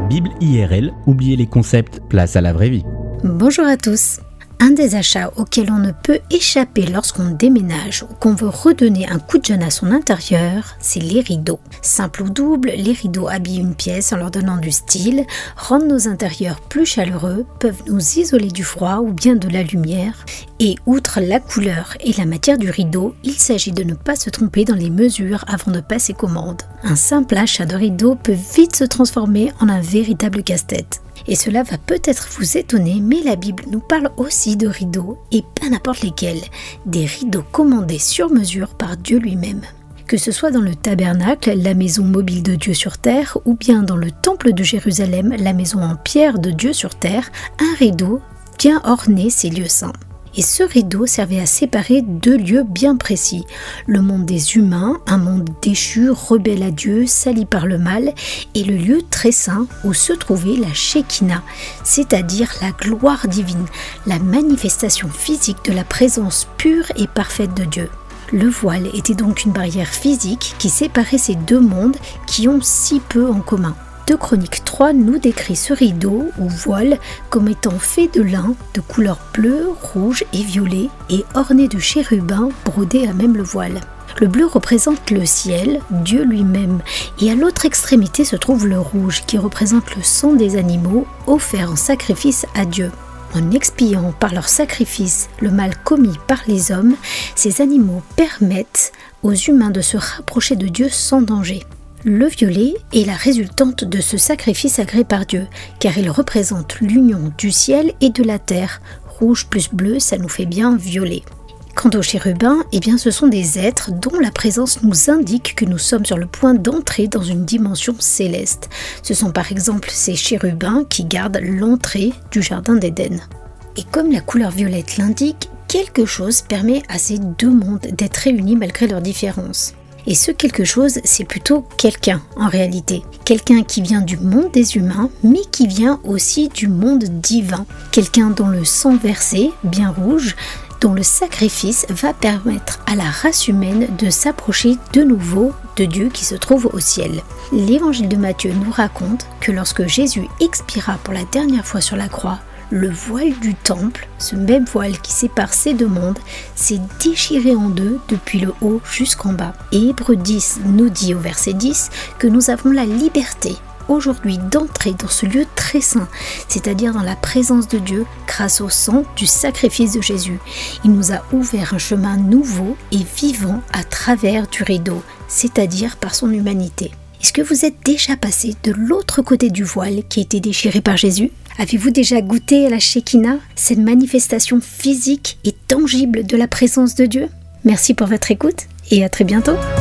Bible IRL, oubliez les concepts, place à la vraie vie. Bonjour à tous. Un des achats auxquels on ne peut échapper lorsqu'on déménage ou qu'on veut redonner un coup de jeune à son intérieur, c'est les rideaux. Simple ou double, les rideaux habillent une pièce en leur donnant du style, rendent nos intérieurs plus chaleureux, peuvent nous isoler du froid ou bien de la lumière. Et outre la couleur et la matière du rideau, il s'agit de ne pas se tromper dans les mesures avant de passer commande. Un simple achat de rideau peut vite se transformer en un véritable casse-tête. Et cela va peut-être vous étonner, mais la Bible nous parle aussi de rideaux, et pas n'importe lesquels, des rideaux commandés sur mesure par Dieu lui-même. Que ce soit dans le tabernacle, la maison mobile de Dieu sur terre, ou bien dans le temple de Jérusalem, la maison en pierre de Dieu sur terre, un rideau vient orner ces lieux saints. Et ce rideau servait à séparer deux lieux bien précis. Le monde des humains, un monde déchu, rebelle à Dieu, sali par le mal, et le lieu très saint où se trouvait la Shekinah, c'est-à-dire la gloire divine, la manifestation physique de la présence pure et parfaite de Dieu. Le voile était donc une barrière physique qui séparait ces deux mondes qui ont si peu en commun. 2 Chroniques 3 nous décrit ce rideau ou voile comme étant fait de lin de couleur bleue, rouge et violet et orné de chérubins brodés à même le voile. Le bleu représente le ciel, Dieu lui-même, et à l'autre extrémité se trouve le rouge qui représente le sang des animaux offerts en sacrifice à Dieu. En expiant par leur sacrifice le mal commis par les hommes, ces animaux permettent aux humains de se rapprocher de Dieu sans danger. Le violet est la résultante de ce sacrifice agréé par Dieu, car il représente l'union du ciel et de la terre. Rouge plus bleu, ça nous fait bien violet. Quant aux chérubins, ce sont des êtres dont la présence nous indique que nous sommes sur le point d'entrer dans une dimension céleste. Ce sont par exemple ces chérubins qui gardent l'entrée du jardin d'Éden. Et comme la couleur violette l'indique, quelque chose permet à ces deux mondes d'être réunis malgré leurs différences. Et ce quelque chose, c'est plutôt quelqu'un en réalité. Quelqu'un qui vient du monde des humains, mais qui vient aussi du monde divin. Quelqu'un dont le sang versé, bien rouge, dont le sacrifice va permettre à la race humaine de s'approcher de nouveau de Dieu qui se trouve au ciel. L'évangile de Matthieu nous raconte que lorsque Jésus expira pour la dernière fois sur la croix, le voile du temple, ce même voile qui sépare ces deux mondes, s'est déchiré en deux depuis le haut jusqu'en bas. Et Hébreux 10 nous dit au verset 10 que nous avons la liberté aujourd'hui d'entrer dans ce lieu très saint, c'est-à-dire dans la présence de Dieu grâce au sang du sacrifice de Jésus. Il nous a ouvert un chemin nouveau et vivant à travers du rideau, c'est-à-dire par son humanité. Est-ce que vous êtes déjà passé de l'autre côté du voile qui a été déchiré par Jésus ? Avez-vous déjà goûté à la Shekinah, cette manifestation physique et tangible de la présence de Dieu ? Merci pour votre écoute et à très bientôt.